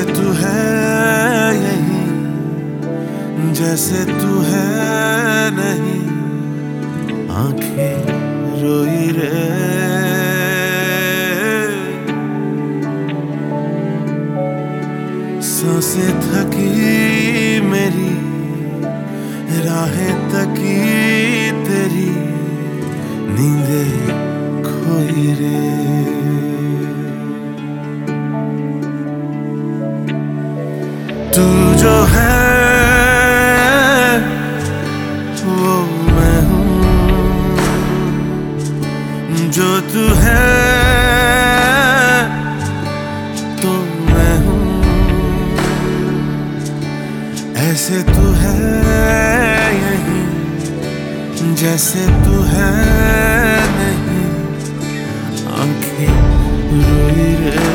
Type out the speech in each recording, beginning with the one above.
तू है यही, जैसे तू है नहीं, आंखें रोई रे। सांसें थकी मेरी, राहें तकी तेरी, नींदें खोई रे। तू जो है वो मैं हूँ, जो तू है तो मैं हूँ। ऐसे तू है यही, जैसे तू है नहीं, आंखें रोई रे।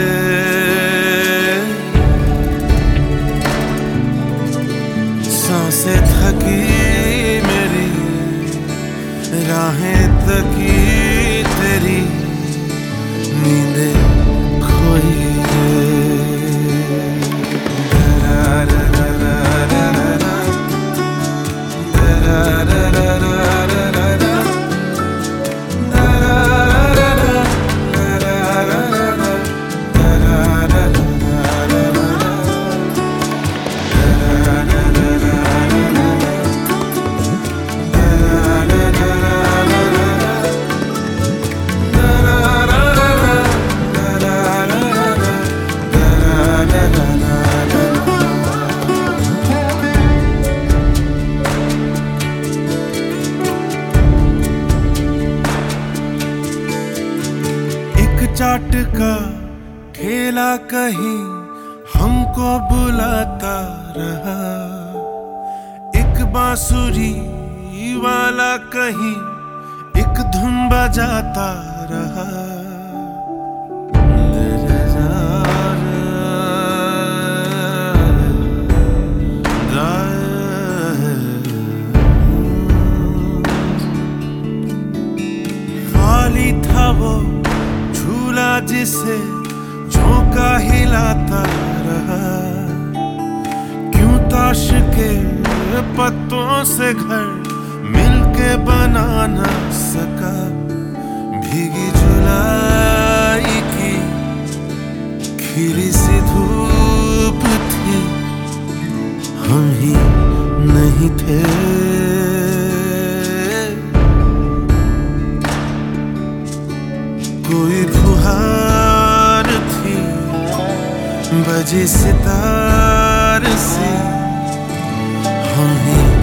सांसें थकी मेरी, राहें तकी तेरी, नींदें खोई चाट का खेला कहीं हमको बुलाता रहा, एक बांसुरी वाला कहीं एक धुन बजाता रहा। खाली था वो झूला जिसे झोंका हिलाता रहा, क्यों ताश के पत्तों से घर मिलके बना ना सका। भीगी जुलाई की खिली सी धूप थी, हम ही नहीं थे। कोई फुहार थी बजी सितार से, हम ही